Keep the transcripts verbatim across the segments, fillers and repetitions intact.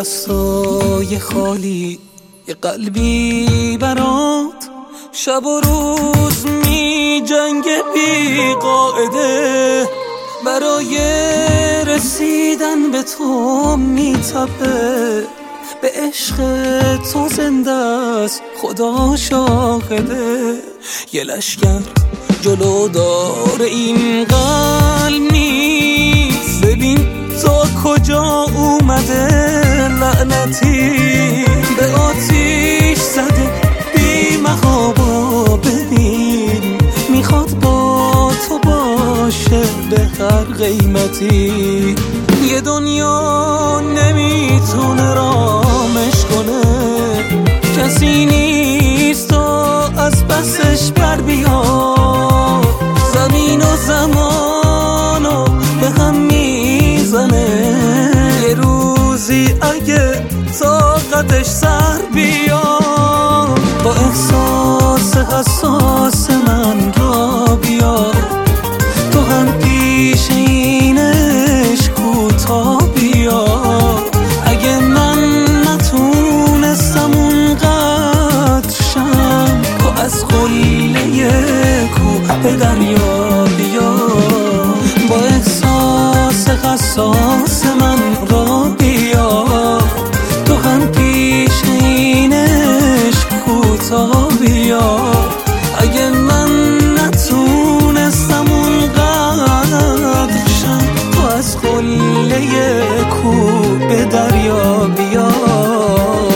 دستای خالی، یه قلبی برات شب و روز می جنگه بی قاعده، برای رسیدن به تو می تپه، به عشق تو زنده است خدا شاهده. یه لشکر جلو داره این قلب نیست، ببین تا کجا اومده لعنتی، به آتیش زده بی محابا. ببین میخواد با تو باشه به هر قیمتی، یه دنیا نمیتونه رامش کنه، کسی نیست تا از پسش بر بیاد، زمین و زمانو به هم میزنه، یه روزی اگه طاقتش سر بیاد، با احساس حساس من را بیاد، تو هم پیش اینش کوتاه بیاد. اگه من نتونستم اونقدر شم، تو از قله کوه به دریا بیاد، با احساس حساس من را بیاد، تو هم پیش اینش کوتاه بیاد. اگه من نتونستم اونقدر شم، تو از قله کوه به دریا بیاد.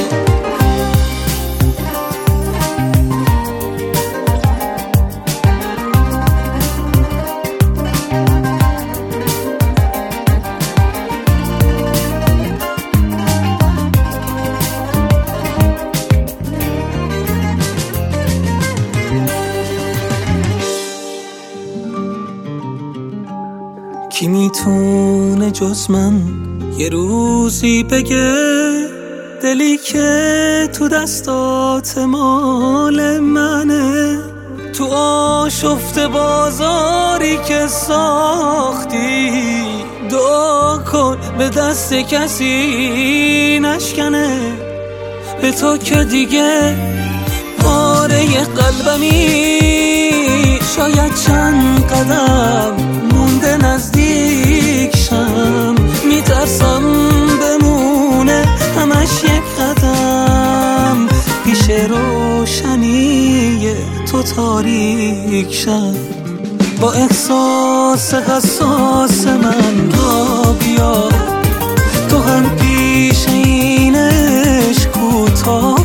کی میتونه جز من یه روزی بگه دلی که تو دستات مال منه، تو آشفته بازاری که ساختی، دعا کن به دست کسی نشکنه، به تو که دیگه پاره قلبمی، شاید چند قدم مونده نزدیک شم، میترسم بمونه همش یک قدم، پیش روشنی تو تاریک شم، با احساس حساس من را بیار، تو هم پیش اینش کوتاه